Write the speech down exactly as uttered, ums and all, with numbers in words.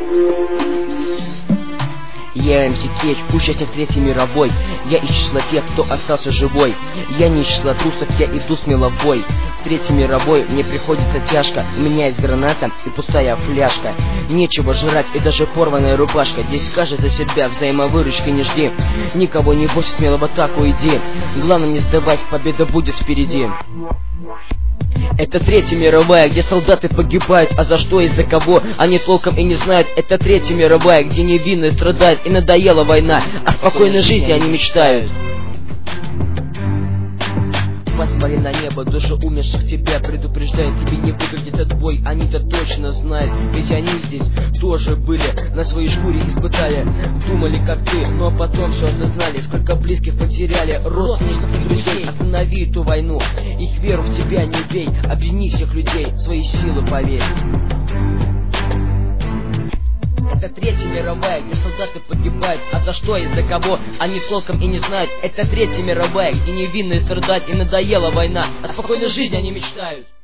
Я эм си Кейдж, участник Третьей мировой. Я из числа тех, кто остался живой. Я не из числа трусов, я иду смело в бой. В Третьей мировой мне приходится тяжко. У меня есть граната и пустая фляжка. Нечего жрать и даже порванная рубашка. Здесь скажет за себя, взаимовыручки не жди. Никого не бойся, смело в атаку иди. Главное не сдавайся, победа будет впереди. Это Третья мировая, где солдаты погибают, а за что и за кого они толком и не знают. Это Третья мировая, где невинные страдают и надоела война, о спокойной жизни они мечтают. Посмотри на небо, души умерших тебя предупреждают, тебе не выиграть этот бой, они-то точно знают, ведь они здесь тоже были, на своей шкуре испытали, думали как ты, но потом все осознали, сколько близких потеряли, родственников и друзей. Останови эту войну, их веру в тебя не бей, обвини всех людей, в свои силы поверь. Это Третья мировая, где солдаты погибают, а за что и за кого они толком и не знают. Это Третья мировая, где невинные страдают и надоела война, о спокойной жизни они мечтают.